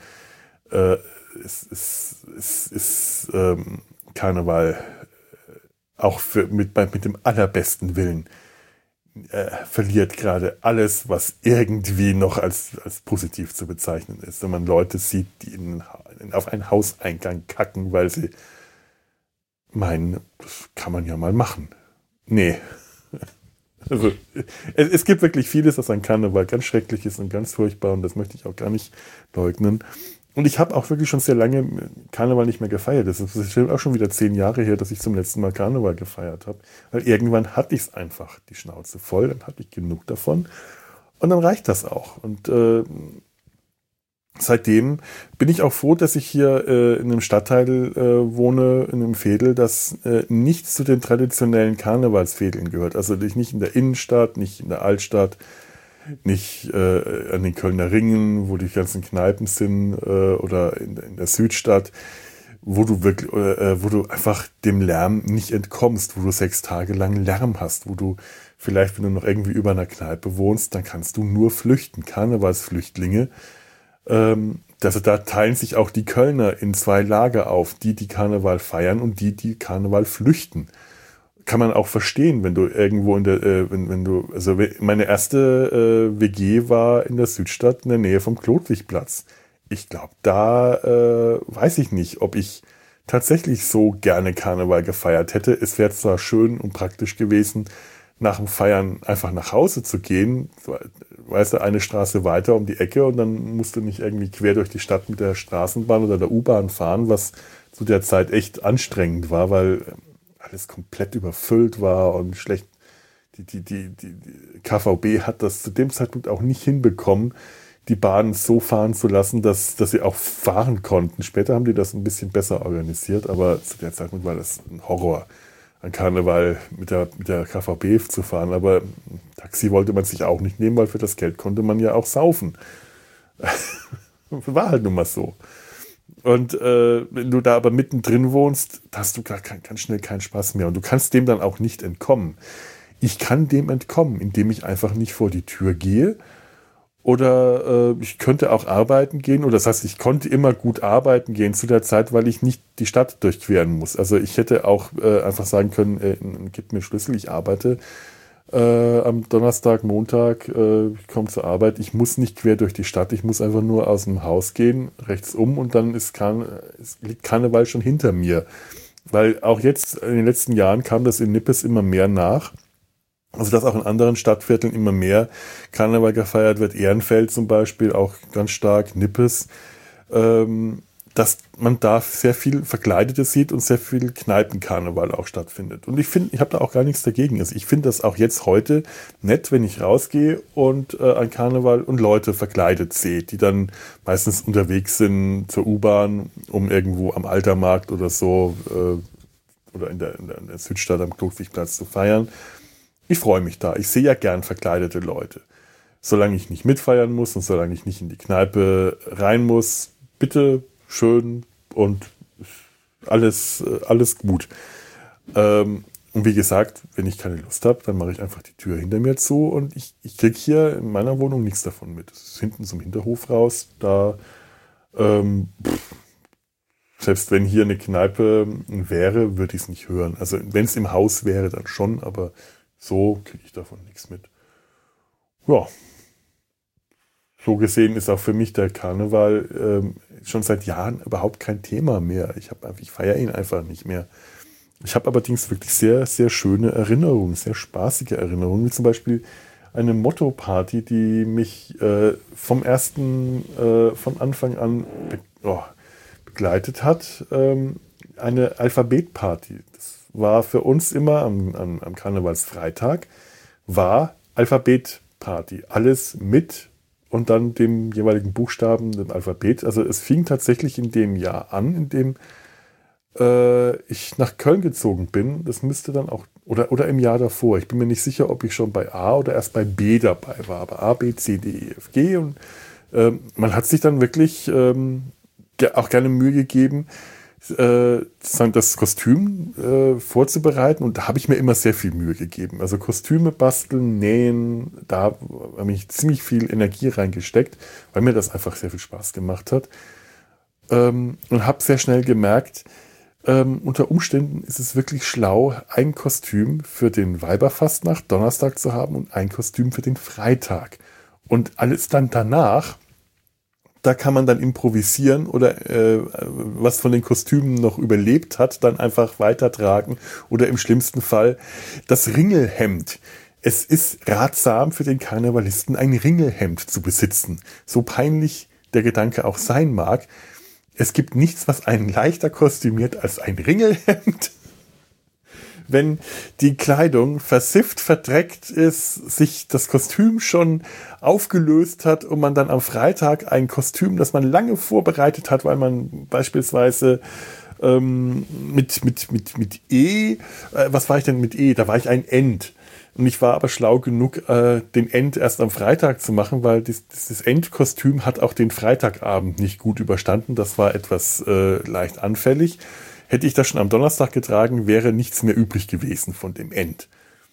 ist Karneval auch mit dem allerbesten Willen verliert gerade alles, was irgendwie noch als positiv zu bezeichnen ist. Wenn man Leute sieht, die auf einen Hauseingang kacken, weil sie meinen, das kann man ja mal machen. Nee. Also, es gibt wirklich vieles, was an Karneval ganz schrecklich ist und ganz furchtbar und das möchte ich auch gar nicht leugnen. Und ich habe auch wirklich schon sehr lange Karneval nicht mehr gefeiert. Das ist bestimmt auch schon wieder 10 Jahre her, dass ich zum letzten Mal Karneval gefeiert habe. Weil irgendwann hatte ich es einfach die Schnauze voll, dann hatte ich genug davon. Und dann reicht das auch. Und seitdem bin ich auch froh, dass ich hier in einem Stadtteil wohne, in einem Veedel, das nicht zu den traditionellen Karnevalsveedeln gehört. Also nicht in der Innenstadt, nicht in der Altstadt, nicht an den Kölner Ringen, wo die ganzen Kneipen sind, oder in der Südstadt, wo du wirklich, wo du einfach dem Lärm nicht entkommst, wo du 6 Tage lang Lärm hast, wo du vielleicht, wenn du noch irgendwie über einer Kneipe wohnst, dann kannst du nur flüchten. Karnevalsflüchtlinge. Da teilen sich auch die Kölner in 2 Lager auf, die Karneval feiern und die Karneval flüchten. Kann man auch verstehen, wenn du irgendwo also meine erste WG war in der Südstadt in der Nähe vom Klotwigplatz. Ich glaube, da weiß ich nicht, ob ich tatsächlich so gerne Karneval gefeiert hätte. Es wäre zwar schön und praktisch gewesen, nach dem Feiern einfach nach Hause zu gehen, weißt du, eine Straße weiter um die Ecke und dann musst du nicht irgendwie quer durch die Stadt mit der Straßenbahn oder der U-Bahn fahren, was zu der Zeit echt anstrengend war, weil alles komplett überfüllt war und schlecht. Die KVB hat das zu dem Zeitpunkt auch nicht hinbekommen, die Bahn so fahren zu lassen, dass sie auch fahren konnten. Später haben die das ein bisschen besser organisiert, aber zu der Zeitpunkt war das ein Horror, an Karneval mit der KVB zu fahren. Aber Taxi wollte man sich auch nicht nehmen, weil für das Geld konnte man ja auch saufen. War halt nun mal so. Und wenn du da aber mittendrin wohnst, hast du ganz schnell keinen Spaß mehr. Und du kannst dem dann auch nicht entkommen. Ich kann dem entkommen, indem ich einfach nicht vor die Tür gehe. Oder ich könnte auch arbeiten gehen. Oder das heißt, ich konnte immer gut arbeiten gehen zu der Zeit, weil ich nicht die Stadt durchqueren muss. Also ich hätte auch einfach sagen können, gib mir Schlüssel, ich arbeite am Donnerstag, Montag, ich komme zur Arbeit. Ich muss nicht quer durch die Stadt, ich muss einfach nur aus dem Haus gehen, rechts um und dann liegt Karneval schon hinter mir. Weil auch jetzt in den letzten Jahren kam das in Nippes immer mehr nach. Also dass auch in anderen Stadtvierteln immer mehr Karneval gefeiert wird. Ehrenfeld zum Beispiel auch ganz stark, Nippes. Dass man da sehr viel Verkleidetes sieht und sehr viel Kneipenkarneval auch stattfindet. Und ich habe da auch gar nichts dagegen. Also ich finde das auch jetzt heute nett, wenn ich rausgehe und an Karneval und Leute verkleidet sehe, die dann meistens unterwegs sind zur U-Bahn, um irgendwo am Altermarkt oder so oder in der Südstadt am Klotwigplatz zu feiern. Ich freue mich da. Ich sehe ja gern verkleidete Leute. Solange ich nicht mitfeiern muss und solange ich nicht in die Kneipe rein muss, bitte schön und alles gut. Und wie gesagt, wenn ich keine Lust habe, dann mache ich einfach die Tür hinter mir zu und ich kriege hier in meiner Wohnung nichts davon mit. Es ist hinten zum Hinterhof raus, da selbst wenn hier eine Kneipe wäre, würde ich es nicht hören. Also wenn es im Haus wäre, dann schon, aber so kriege ich davon nichts mit. ja, so gesehen ist auch für mich der Karneval schon seit Jahren überhaupt kein Thema mehr. Ich feiere ihn einfach nicht mehr. Ich habe allerdings wirklich sehr, sehr schöne Erinnerungen, sehr spaßige Erinnerungen, wie zum Beispiel eine Motto-Party, die mich von Anfang an begleitet hat. Eine Alphabet-Party. Das war für uns immer am Karnevalsfreitag, war Alphabet-Party. Alles mit und dann dem jeweiligen Buchstaben, dem Alphabet. Also es fing tatsächlich in dem Jahr an, in dem ich nach Köln gezogen bin. Das müsste dann auch, oder im Jahr davor. Ich bin mir nicht sicher, ob ich schon bei A oder erst bei B dabei war. Aber A, B, C, D, E, F, G. Und man hat sich dann wirklich auch gerne Mühe gegeben, das Kostüm vorzubereiten. Und da habe ich mir immer sehr viel Mühe gegeben. Also Kostüme basteln, nähen, da habe ich ziemlich viel Energie reingesteckt, weil mir das einfach sehr viel Spaß gemacht hat. Und habe sehr schnell gemerkt, unter Umständen ist es wirklich schlau, ein Kostüm für den Weiberfastnacht Donnerstag zu haben und ein Kostüm für den Freitag. Und alles dann danach, da kann man dann improvisieren oder was von den Kostümen noch überlebt hat, dann einfach weitertragen oder im schlimmsten Fall das Ringelhemd. Es ist ratsam für den Karnevalisten, ein Ringelhemd zu besitzen. So peinlich der Gedanke auch sein mag. Es gibt nichts, was einen leichter kostümiert als ein Ringelhemd. Wenn die Kleidung versifft, verdreckt ist, sich das Kostüm schon aufgelöst hat und man dann am Freitag ein Kostüm, das man lange vorbereitet hat, weil man beispielsweise mit E, was war ich denn mit E? Da war ich ein End. Und ich war aber schlau genug, den End erst am Freitag zu machen, weil dieses Endkostüm hat auch den Freitagabend nicht gut überstanden. Das war etwas leicht anfällig. Hätte ich das schon am Donnerstag getragen, wäre nichts mehr übrig gewesen von dem End.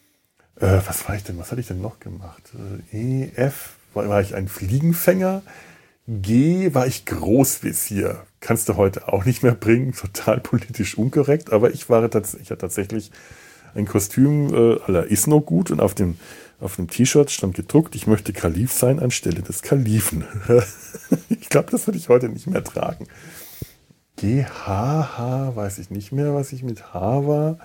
Was hatte ich denn noch gemacht? E, F, war ich ein Fliegenfänger? G, war ich Großvezier. Kannst du heute auch nicht mehr bringen, total politisch unkorrekt, aber ich hatte tatsächlich ein Kostüm à la Isno gut und auf dem T-Shirt stand gedruckt, ich möchte Kalif sein anstelle des Kalifen. Ich glaube, das würde ich heute nicht mehr tragen. G, H, weiß ich nicht mehr, was ich mit H war.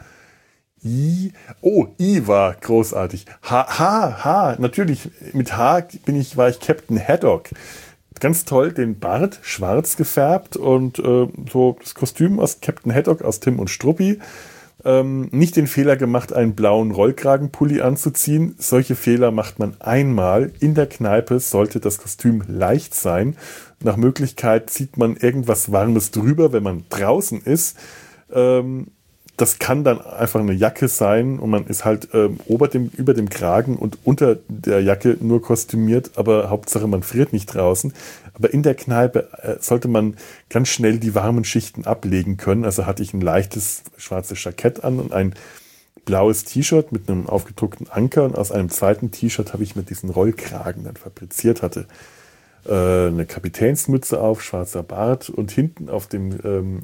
I war großartig. H, natürlich, mit H war ich Captain Haddock. Ganz toll, den Bart schwarz gefärbt und so das Kostüm aus Captain Haddock aus Tim und Struppi. Nicht den Fehler gemacht, einen blauen Rollkragenpulli anzuziehen. Solche Fehler macht man einmal. In der Kneipe sollte das Kostüm leicht sein. Nach Möglichkeit zieht man irgendwas Warmes drüber, wenn man draußen ist. Das kann dann einfach eine Jacke sein und man ist halt über dem Kragen und unter der Jacke nur kostümiert, aber Hauptsache man friert nicht draußen. Aber in der Kneipe sollte man ganz schnell die warmen Schichten ablegen können. Also hatte ich ein leichtes schwarzes Jackett an und ein blaues T-Shirt mit einem aufgedruckten Anker und aus einem zweiten T-Shirt habe ich mir diesen Rollkragen dann fabriziert, hatte eine Kapitänsmütze auf, schwarzer Bart und hinten auf dem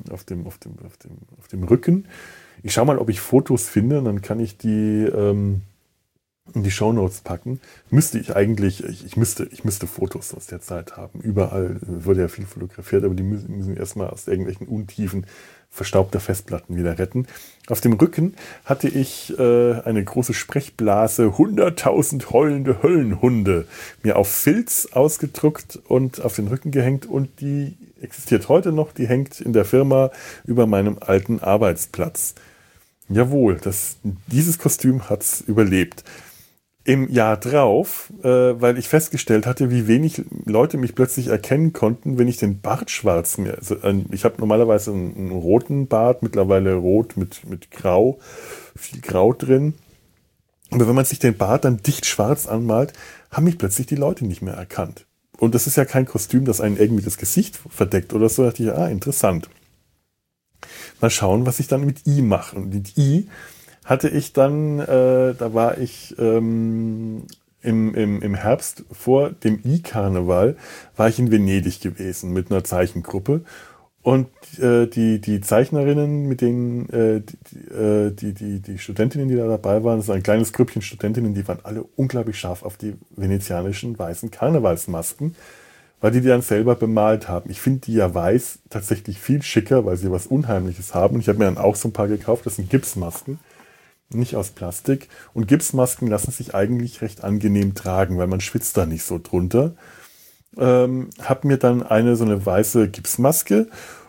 Rücken. Ich schaue mal, ob ich Fotos finde, und dann kann ich die in die Shownotes packen. Müsste ich eigentlich, ich müsste Fotos aus der Zeit haben. Überall wurde ja viel fotografiert, aber die müssen erstmal aus irgendwelchen Untiefen verstaubter Festplatten wieder retten. Auf dem Rücken hatte ich eine große Sprechblase 100.000 heulende Höllenhunde mir auf Filz ausgedruckt und auf den Rücken gehängt, und die existiert heute noch, die hängt in der Firma über meinem alten Arbeitsplatz. Jawohl, dieses Kostüm hat's überlebt. Im Jahr drauf, weil ich festgestellt hatte, wie wenig Leute mich plötzlich erkennen konnten, wenn ich den Bart schwarz mir. Also, ich habe normalerweise einen roten Bart, mittlerweile rot mit Grau, viel Grau drin. Aber wenn man sich den Bart dann dicht schwarz anmalt, haben mich plötzlich die Leute nicht mehr erkannt. Und das ist ja kein Kostüm, das einen irgendwie das Gesicht verdeckt oder so. Da dachte ich, interessant. Mal schauen, was ich dann mit I mache. Und mit I hatte ich dann, da war ich im Herbst vor dem I-Karneval, war ich in Venedig gewesen mit einer Zeichengruppe. Und die Zeichnerinnen, mit denen die Studentinnen, die da dabei waren, das ist ein kleines Grüppchen Studentinnen, die waren alle unglaublich scharf auf die venezianischen weißen Karnevalsmasken, weil die dann selber bemalt haben. Ich finde die ja weiß tatsächlich viel schicker, weil sie was Unheimliches haben. Und ich habe mir dann auch so ein paar gekauft, das sind Gipsmasken, nicht aus Plastik. Und Gipsmasken lassen sich eigentlich recht angenehm tragen, weil man schwitzt da nicht so drunter. Habe mir dann so eine weiße Gipsmaske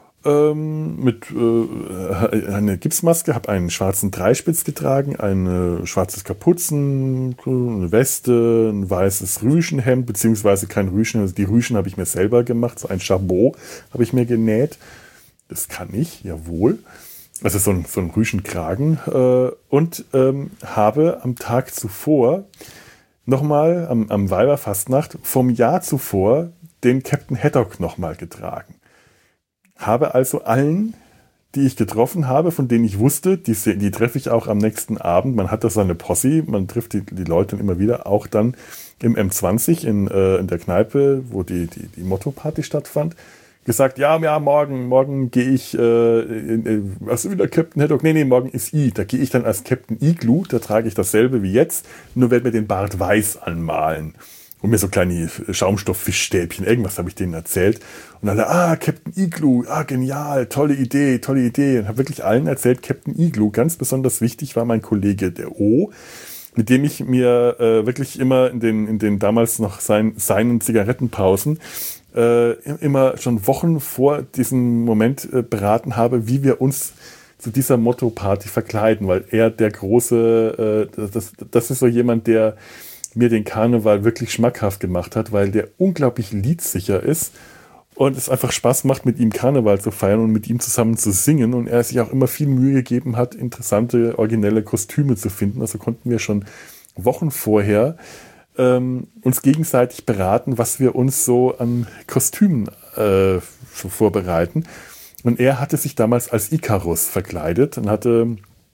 eine Gipsmaske, habe einen schwarzen Dreispitz getragen, ein schwarzes Kapuzen, eine Weste, ein weißes Rüschenhemd, beziehungsweise kein Rüschen, also die Rüschen habe ich mir selber gemacht, so ein Chabot habe ich mir genäht. Das kann ich, jawohl. Also so ein Rüschenkragen. Und habe am Tag zuvor nochmal am Weiberfastnacht vom Jahr zuvor den Captain Haddock nochmal getragen. Habe also allen, die ich getroffen habe, von denen ich wusste, die treffe ich auch am nächsten Abend. Man hat da so eine Posse, man trifft die Leute dann immer wieder, auch dann im M20 in der Kneipe, wo die Motto-Party stattfand, gesagt, ja, morgen gehe ich, was ist wieder Captain Haddock? Nee, morgen ist da gehe ich dann als Captain Igloo, da trage ich dasselbe wie jetzt, nur werde mir den Bart weiß anmalen. Und mir so kleine Schaumstofffischstäbchen, irgendwas habe ich denen erzählt. Und alle, Captain Igloo, genial, tolle Idee. Und habe wirklich allen erzählt, Captain Igloo. Ganz besonders wichtig war mein Kollege, der O, mit dem ich mir wirklich immer in den damals noch seinen Zigarettenpausen immer schon Wochen vor diesem Moment beraten habe, wie wir uns zu dieser Motto-Party verkleiden. Weil er der große, das ist so jemand, der mir den Karneval wirklich schmackhaft gemacht hat, weil der unglaublich liedsicher ist und es einfach Spaß macht, mit ihm Karneval zu feiern und mit ihm zusammen zu singen und er sich auch immer viel Mühe gegeben hat, interessante, originelle Kostüme zu finden. Also konnten wir schon Wochen vorher uns gegenseitig beraten, was wir uns so an Kostümen so vorbereiten. Und er hatte sich damals als Ikarus verkleidet und hatte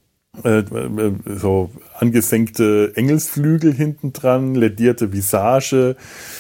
so angesenkte Engelsflügel hinten dran, ledierte Visage,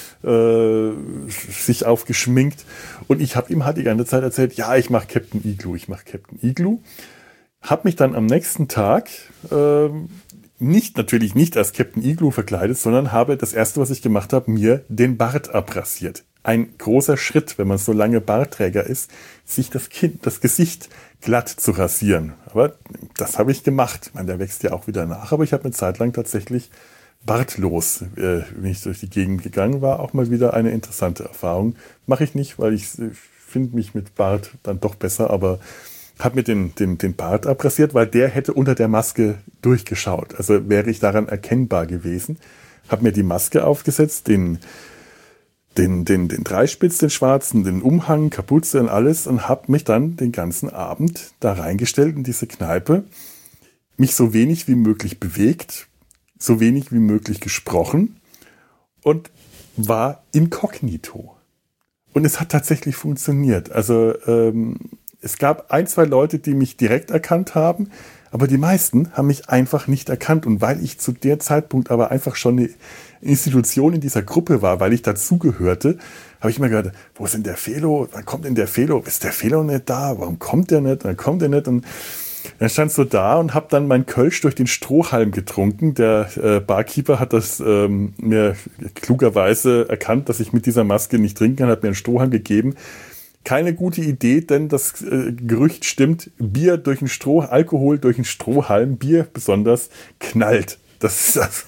sich aufgeschminkt. Und ich habe ihm halt die ganze Zeit erzählt, ja, ich mache Captain Igloo. Habe mich dann am nächsten Tag natürlich nicht als Captain Igloo verkleidet, sondern habe das erste, was ich gemacht habe, mir den Bart abrasiert. Ein großer Schritt, wenn man so lange Bartträger ist, sich das Gesicht glatt zu rasieren. Aber das habe ich gemacht. Ich meine, der wächst ja auch wieder nach, aber ich habe eine Zeit lang tatsächlich bartlos, bin ich durch die Gegend gegangen, war auch mal wieder eine interessante Erfahrung. Mache ich nicht, weil ich finde mich mit Bart dann doch besser, aber habe mir den Bart abrasiert, weil der hätte unter der Maske durchgeschaut. Also wäre ich daran erkennbar gewesen. Habe mir die Maske aufgesetzt, den Dreispitz, den schwarzen, den Umhang, Kapuze und alles und habe mich dann den ganzen Abend da reingestellt in diese Kneipe, mich so wenig wie möglich bewegt, so wenig wie möglich gesprochen und war inkognito. Und es hat tatsächlich funktioniert. Also es gab 2 Leute, die mich direkt erkannt haben, aber die meisten haben mich einfach nicht erkannt. Und weil ich zu der Zeitpunkt aber einfach schon eine Institution in dieser Gruppe war, weil ich dazugehörte, habe ich mir gedacht, wo ist denn der Felo? Wann kommt denn der Felo? Ist der Felo nicht da? Warum kommt der nicht? Dann kommt er nicht. Und dann stand so da und habe dann mein Kölsch durch den Strohhalm getrunken. Der Barkeeper hat das mir klugerweise erkannt, dass ich mit dieser Maske nicht trinken kann, hat mir einen Strohhalm gegeben. Keine gute Idee, denn das Gerücht stimmt, Alkohol durch den Strohhalm, Bier besonders, knallt. Das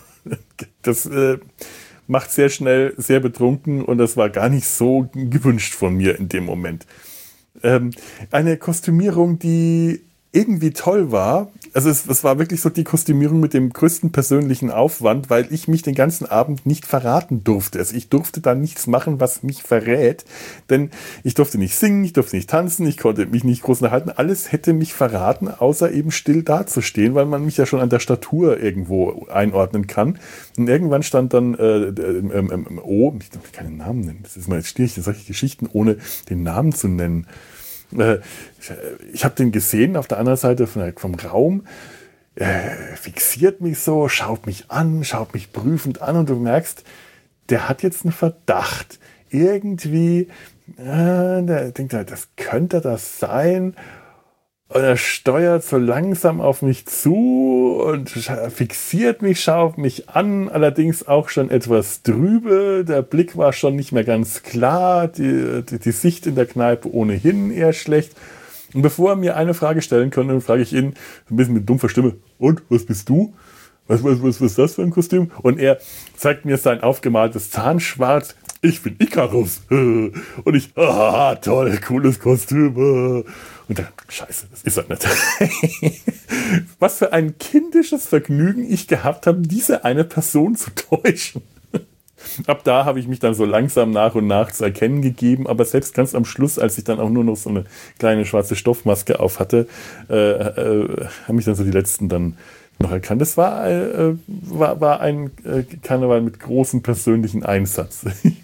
macht sehr schnell sehr betrunken und das war gar nicht so gewünscht von mir in dem Moment. Eine Kostümierung, die irgendwie toll war. Also es war wirklich so die Kostümierung mit dem größten persönlichen Aufwand, weil ich mich den ganzen Abend nicht verraten durfte. Also ich durfte da nichts machen, was mich verrät, denn ich durfte nicht singen, ich durfte nicht tanzen, ich konnte mich nicht groß unterhalten. Alles hätte mich verraten, außer eben still dazustehen, weil man mich ja schon an der Statur irgendwo einordnen kann. Und irgendwann stand dann ich darf keinen Namen nennen. Das ist mal jetzt schwierig, solche Geschichten ohne den Namen zu nennen. Ich habe den gesehen auf der anderen Seite vom Raum, fixiert mich so, schaut mich prüfend an und du merkst, der hat jetzt einen Verdacht. Irgendwie der denkt halt, das könnte das sein. Und er steuert so langsam auf mich zu und fixiert mich, schaut mich an, allerdings auch schon etwas trübe. Der Blick war schon nicht mehr ganz klar, die Sicht in der Kneipe ohnehin eher schlecht. Und bevor er mir eine Frage stellen konnte, frage ich ihn ein bisschen mit dumpfer Stimme, und, was bist du? Was ist das für ein Kostüm? Und er zeigt mir sein aufgemaltes Zahnschwarz. Ich bin Ikarus. Und ich, toll, cooles Kostüm. Und dann, scheiße, das ist er nicht. Was für ein kindisches Vergnügen ich gehabt habe, diese eine Person zu täuschen. Ab da habe ich mich dann so langsam nach und nach zu erkennen gegeben, aber selbst ganz am Schluss, als ich dann auch nur noch so eine kleine schwarze Stoffmaske auf hatte, haben mich dann so die letzten dann noch erkannt. Das war ein Karneval mit großem persönlichen Einsatz.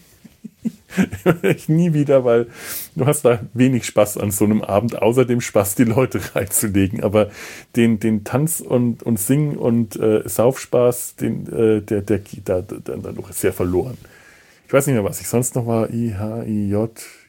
Ich nie wieder, weil du hast da wenig Spaß an so einem Abend, außer dem Spaß, die Leute reinzulegen. Aber den Tanz und Singen und Saufspaß, der geht da dann noch sehr verloren. Ich weiß nicht mehr, was ich sonst noch war. I, H, I, J.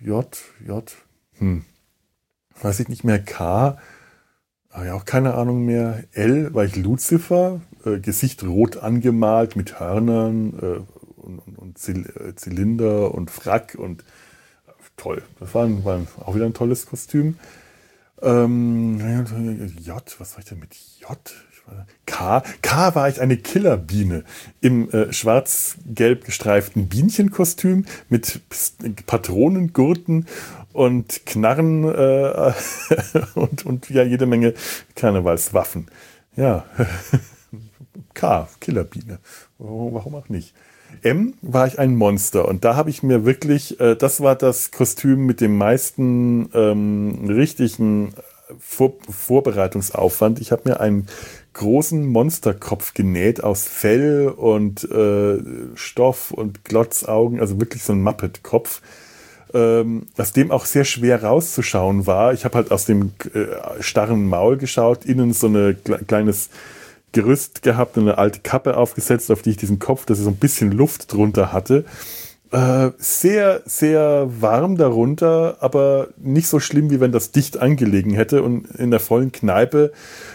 Weiß ich nicht mehr. K. Ja, auch keine Ahnung mehr. L war ich Lucifer. Gesicht rot angemalt mit Hörnern. Und Zylinder und Frack und toll. Das war auch wieder ein tolles Kostüm. J, was war ich denn mit J? K war ich eine Killerbiene im schwarz-gelb gestreiften Bienchenkostüm mit Patronengurten und Knarren und ja, jede Menge Karnevalswaffen. Ja, K, Killerbiene. Warum auch nicht? M war ich ein Monster und da habe ich mir wirklich, das war das Kostüm mit dem meisten richtigen Vorbereitungsaufwand. Ich habe mir einen großen Monsterkopf genäht aus Fell und Stoff und Glotzaugen, also wirklich so ein Muppet-Kopf, was dem auch sehr schwer rauszuschauen war. Ich habe halt aus dem starren Maul geschaut, innen so ein kleines Gerüst gehabt und eine alte Kappe aufgesetzt, auf die ich diesen Kopf, dass ich so ein bisschen Luft drunter hatte. Sehr, sehr warm darunter, aber nicht so schlimm, wie wenn das dicht angelegen hätte und in der vollen Kneipe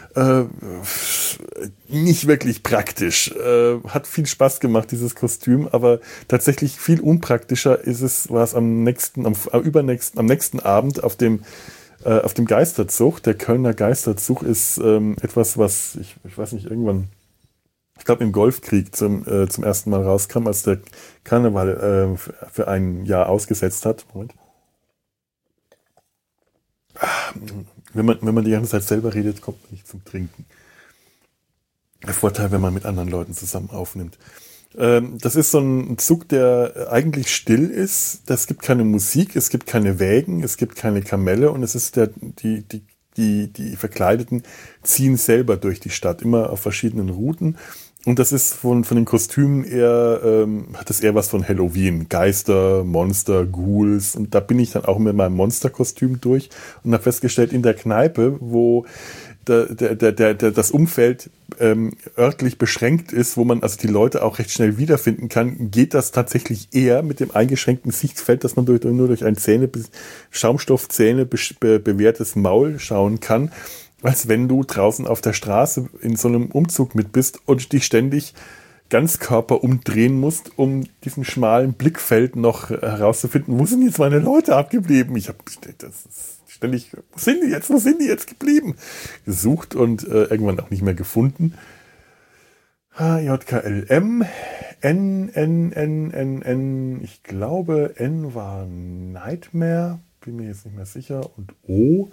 nicht wirklich praktisch. Hat viel Spaß gemacht, dieses Kostüm, aber tatsächlich viel unpraktischer war es am nächsten Abend auf dem Geisterzug. Der Kölner Geisterzug ist etwas, was ich weiß nicht, irgendwann, ich glaube im Golfkrieg zum ersten Mal rauskam, als der Karneval für ein Jahr ausgesetzt hat. Moment. Wenn man die ganze Zeit selber redet, kommt man nicht zum Trinken. Der Vorteil, wenn man mit anderen Leuten zusammen aufnimmt. Das ist so ein Zug, der eigentlich still ist. Es gibt keine Musik, es gibt keine Wägen, es gibt keine Kamelle und es ist die Verkleideten ziehen selber durch die Stadt, immer auf verschiedenen Routen. Und das ist von den Kostümen eher, hat es eher was von Halloween. Geister, Monster, Ghouls. Und da bin ich dann auch mit meinem Monsterkostüm durch und habe festgestellt, in der Kneipe, wo das Umfeld örtlich beschränkt ist, wo man also die Leute auch recht schnell wiederfinden kann, geht das tatsächlich eher mit dem eingeschränkten Sichtfeld, dass man nur durch ein Schaumstoffzähne bewehrtes Maul schauen kann, als wenn du draußen auf der Straße in so einem Umzug mit bist und dich ständig Ganzkörper umdrehen musst, um diesen schmalen Blickfeld noch herauszufinden, wo sind jetzt meine Leute abgeblieben? Das ist ständig, wo sind die jetzt geblieben? Gesucht und irgendwann auch nicht mehr gefunden. HJKLM, N, ich glaube N war Nightmare, bin mir jetzt nicht mehr sicher, und O,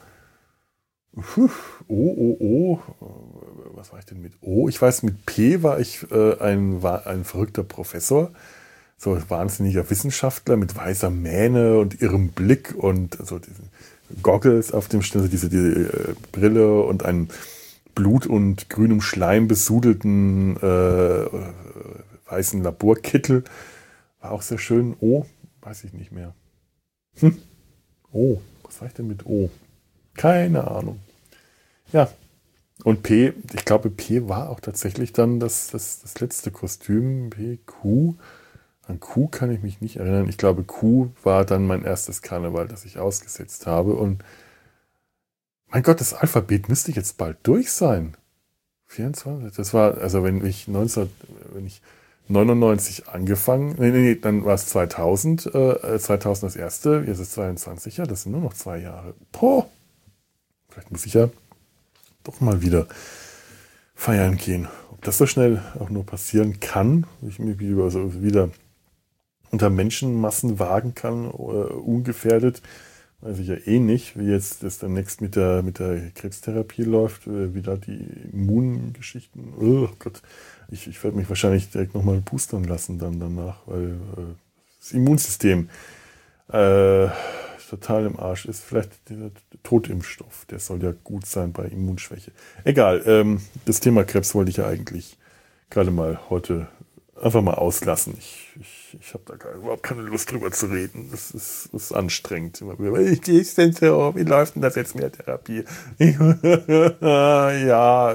was war ich denn mit O? Ich weiß, mit P war ich ein verrückter Professor, so ein wahnsinniger Wissenschaftler mit weißer Mähne und irrem Blick und so diesen Goggles auf dem Stirn, also diese Brille und einen Blut und grünem Schleim besudelten weißen Laborkittel. War auch sehr schön. O, weiß ich nicht mehr. O, was war ich denn mit O? Keine Ahnung. Ja, und P, ich glaube, P war auch tatsächlich dann das letzte Kostüm, PQ. An Kuh kann ich mich nicht erinnern. Ich glaube, Kuh war dann mein erstes Karneval, das ich ausgesetzt habe. Und mein Gott, das Alphabet müsste jetzt bald durch sein. 24? Das war, also wenn ich 99 angefangen, nee, dann war es 2000, 2000 das erste, jetzt ist es 22, ja, das sind nur noch 2 Jahre. Boah, vielleicht muss ich ja doch mal wieder feiern gehen. Ob das so schnell auch nur passieren kann, ich mich wieder unter Menschenmassen wagen kann, ungefährdet, weiß ich ja eh nicht, wie jetzt das demnächst mit der Krebstherapie läuft, wie da die Immungeschichten, oh Gott, ich werde mich wahrscheinlich direkt nochmal boostern lassen dann danach, weil das Immunsystem total im Arsch ist. Vielleicht der Totimpfstoff, der soll ja gut sein bei Immunschwäche. Egal, das Thema Krebs wollte ich ja eigentlich gerade mal heute einfach mal auslassen. Ich habe da überhaupt keine Lust drüber zu reden. Das ist anstrengend. Wie läuft denn das jetzt mit der Therapie? Ja,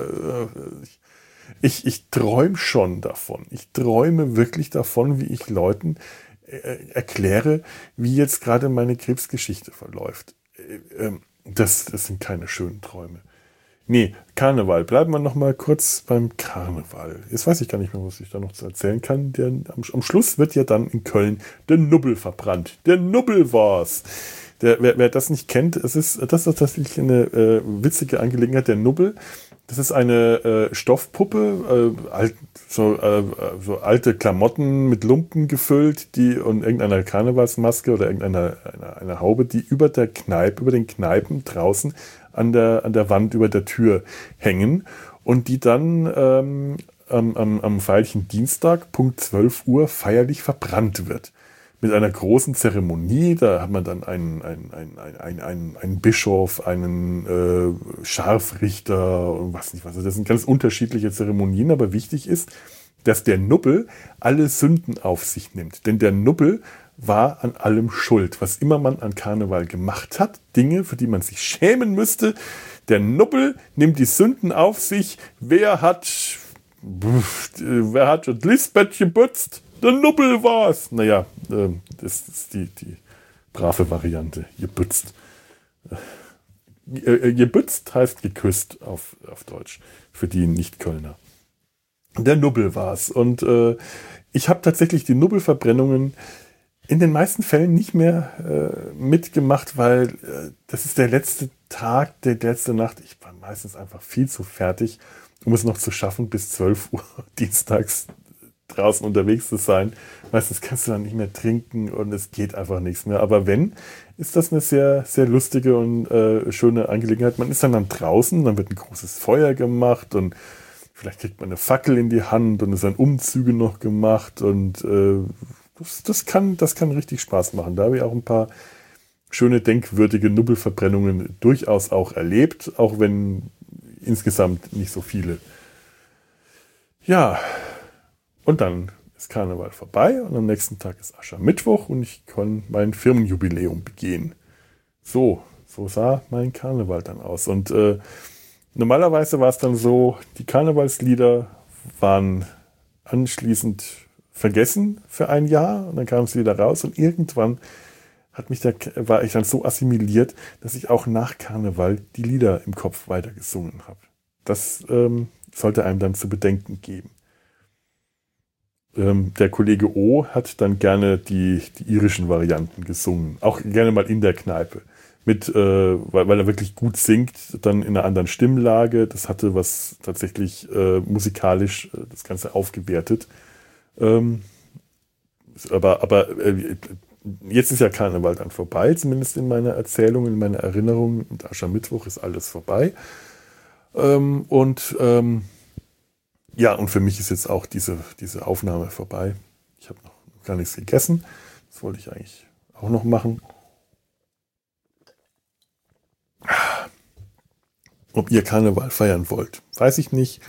ich träume schon davon. Ich träume wirklich davon, wie ich Leuten erkläre, wie jetzt gerade meine Krebsgeschichte verläuft. Das sind keine schönen Träume. Nee, Karneval. Bleiben wir noch mal kurz beim Karneval. Jetzt weiß ich gar nicht mehr, was ich da noch zu erzählen kann. Am Schluss wird ja dann in Köln der Nubbel verbrannt. Der Nubbel war's. Wer das nicht kennt, das ist tatsächlich eine witzige Angelegenheit. Der Nubbel, das ist eine Stoffpuppe, so alte Klamotten mit Lumpen gefüllt, und irgendeiner Karnevalsmaske oder eine Haube, die über den Kneipen draußen an der Wand über der Tür hängen und die dann am feierlichen Dienstag, Punkt 12 Uhr, feierlich verbrannt wird. Mit einer großen Zeremonie, da hat man dann einen Bischof, einen Scharfrichter und was nicht was. Das sind ganz unterschiedliche Zeremonien, aber wichtig ist, dass der Nubbel alle Sünden auf sich nimmt. Denn der Nubbel war an allem schuld. Was immer man an Karneval gemacht hat, Dinge, für die man sich schämen müsste. Der Nubbel nimmt die Sünden auf sich. Wer hat das Lisbeth geputzt? Der Nubbel war's. Naja, das ist die brave Variante. Gebützt. Gebützt heißt geküsst auf Deutsch. Für die Nicht-Kölner. Der Nubbel war's. Und ich habe tatsächlich die Nubbelverbrennungen in den meisten Fällen nicht mehr mitgemacht, weil das ist der letzte Tag, die letzte Nacht. Ich war meistens einfach viel zu fertig, um es noch zu schaffen, bis 12 Uhr dienstags draußen unterwegs zu sein. Meistens kannst du dann nicht mehr trinken und es geht einfach nichts mehr. Aber wenn, ist das eine sehr, sehr lustige und schöne Angelegenheit. Man ist dann draußen, dann wird ein großes Feuer gemacht und vielleicht kriegt man eine Fackel in die Hand und es werden Umzüge noch gemacht und das kann richtig Spaß machen. Da habe ich auch ein paar schöne, denkwürdige Nubbelverbrennungen durchaus auch erlebt, auch wenn insgesamt nicht so viele. Ja, und dann ist Karneval vorbei und am nächsten Tag ist Aschermittwoch und ich kann mein Firmenjubiläum begehen. So sah mein Karneval dann aus. Und normalerweise war es dann so, die Karnevalslieder waren anschließend vergessen für ein Jahr und dann kam es wieder raus und irgendwann war ich dann so assimiliert, dass ich auch nach Karneval die Lieder im Kopf weitergesungen habe. Das sollte einem dann zu bedenken geben. Der Kollege O hat dann gerne die irischen Varianten gesungen, auch gerne mal in der Kneipe. Weil er wirklich gut singt, dann in einer anderen Stimmlage. Das hatte was tatsächlich musikalisch das Ganze aufgewertet. Aber jetzt ist ja Karneval dann vorbei, zumindest in meiner Erzählung, in meiner Erinnerung. Und Aschermittwoch ist alles vorbei. Ja, und für mich ist jetzt auch diese Aufnahme vorbei. Ich habe noch gar nichts gegessen. Das wollte ich eigentlich auch noch machen. Ob ihr Karneval feiern wollt, weiß ich nicht.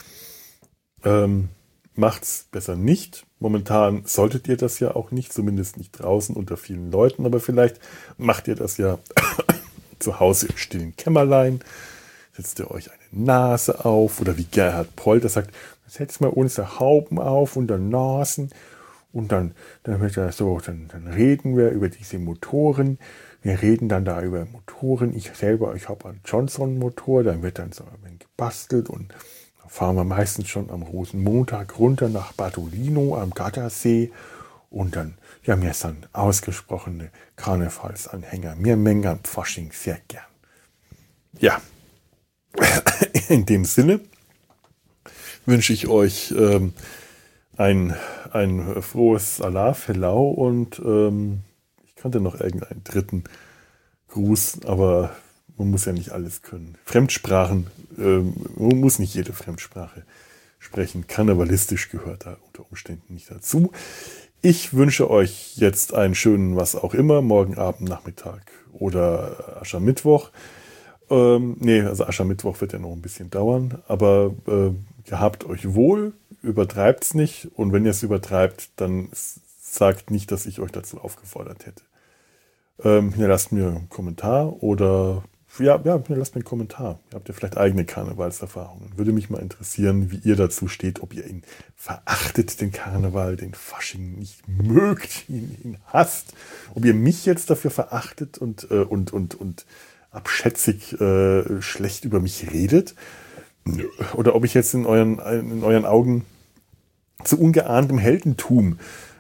Macht's besser nicht. Momentan solltet ihr das ja auch nicht, zumindest nicht draußen unter vielen Leuten, aber vielleicht macht ihr das ja zu Hause im stillen Kämmerlein. Setzt ihr euch eine Nase auf oder wie Gerhard Poll, der sagt, setzt mal unsere Hauben auf und der Nasen Und dann wird das so, dann reden wir über diese Motoren. Wir reden dann da über Motoren. Ich habe einen Johnson-Motor, dann wird dann so gebastelt und dann fahren wir meistens schon am Rosenmontag runter nach Bartolino am Gardasee. Und dann, ja, mir sind ausgesprochene Karnevalsanhänger. Mir mengen Fasching sehr gern. Ja, in dem Sinne wünsche ich euch ein frohes Alaf-Hellau und ich kannte noch irgendeinen dritten Gruß, aber man muss ja nicht alles können. Fremdsprachen, man muss nicht jede Fremdsprache sprechen. Karnevalistisch gehört da unter Umständen nicht dazu. Ich wünsche euch jetzt einen schönen was auch immer, morgen Abend, Nachmittag oder Aschermittwoch. Also Aschermittwoch wird ja noch ein bisschen dauern, aber gehabt euch wohl, übertreibt's nicht und wenn ihr es übertreibt, dann sagt nicht, dass ich euch dazu aufgefordert hätte. Hinterlasst mir einen Kommentar oder hinterlasst mir einen Kommentar. Ihr habt ja vielleicht eigene Karnevalserfahrungen. Würde mich mal interessieren, wie ihr dazu steht, ob ihr ihn verachtet, den Karneval, den Fasching nicht mögt, ihn hasst, ob ihr mich jetzt dafür verachtet und abschätzig schlecht über mich redet oder ob ich jetzt in euren Augen zu ungeahntem Heldentum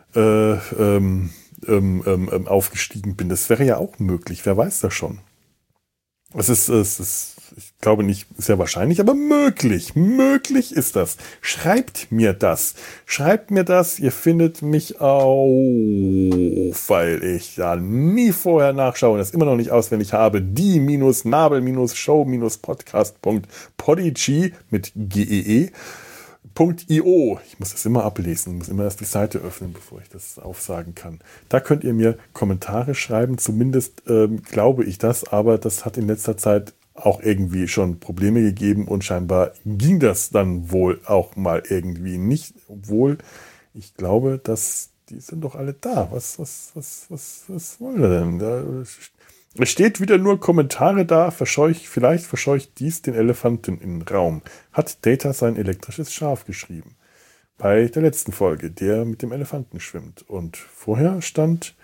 aufgestiegen bin. Das wäre ja auch möglich, wer weiß das schon. Es ist, ich glaube nicht sehr wahrscheinlich, aber möglich. Möglich ist das. Schreibt mir das. Ihr findet mich auf, weil ich ja nie vorher nachschaue und das immer noch nicht auswendig habe, die-nabel-show-podcast.podigy mit GEE.io. Ich muss das immer ablesen, muss immer erst die Seite öffnen, bevor ich das aufsagen kann. Da könnt ihr mir Kommentare schreiben, zumindest glaube ich das, aber das hat in letzter Zeit auch irgendwie schon Probleme gegeben und scheinbar ging das dann wohl auch mal irgendwie nicht, obwohl ich glaube, dass die sind doch alle da. Was wollen wir denn? Es steht wieder nur Kommentare da, vielleicht verscheucht dies den Elefanten im Raum. Hat Data sein elektrisches Schaf geschrieben. Bei der letzten Folge, der mit dem Elefanten schwimmt. Und vorher stand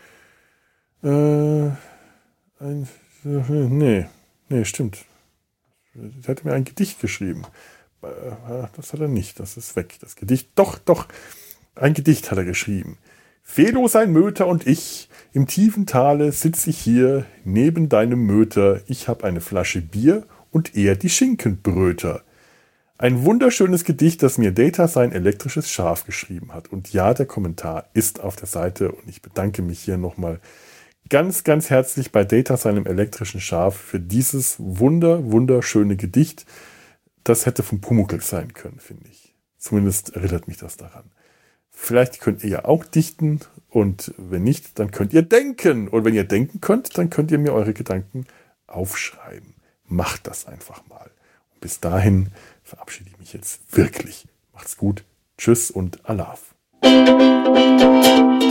stimmt. Er hat mir ein Gedicht geschrieben. Das hat er nicht, das ist weg. Das Gedicht, doch, ein Gedicht hat er geschrieben. Felo sein Möter und ich, im tiefen Tale sitz ich hier, neben deinem Möter, ich hab eine Flasche Bier und er die Schinkenbröter. Ein wunderschönes Gedicht, das mir Data sein elektrisches Schaf geschrieben hat. Und ja, der Kommentar ist auf der Seite und ich bedanke mich hier nochmal ganz, ganz herzlich bei Data seinem elektrischen Schaf für dieses wunderschöne Gedicht. Das hätte vom Pumuckl sein können, finde ich. Zumindest erinnert mich das daran. Vielleicht könnt ihr ja auch dichten und wenn nicht, dann könnt ihr denken. Und wenn ihr denken könnt, dann könnt ihr mir eure Gedanken aufschreiben. Macht das einfach mal. Und bis dahin verabschiede ich mich jetzt wirklich. Macht's gut. Tschüss und Alaf.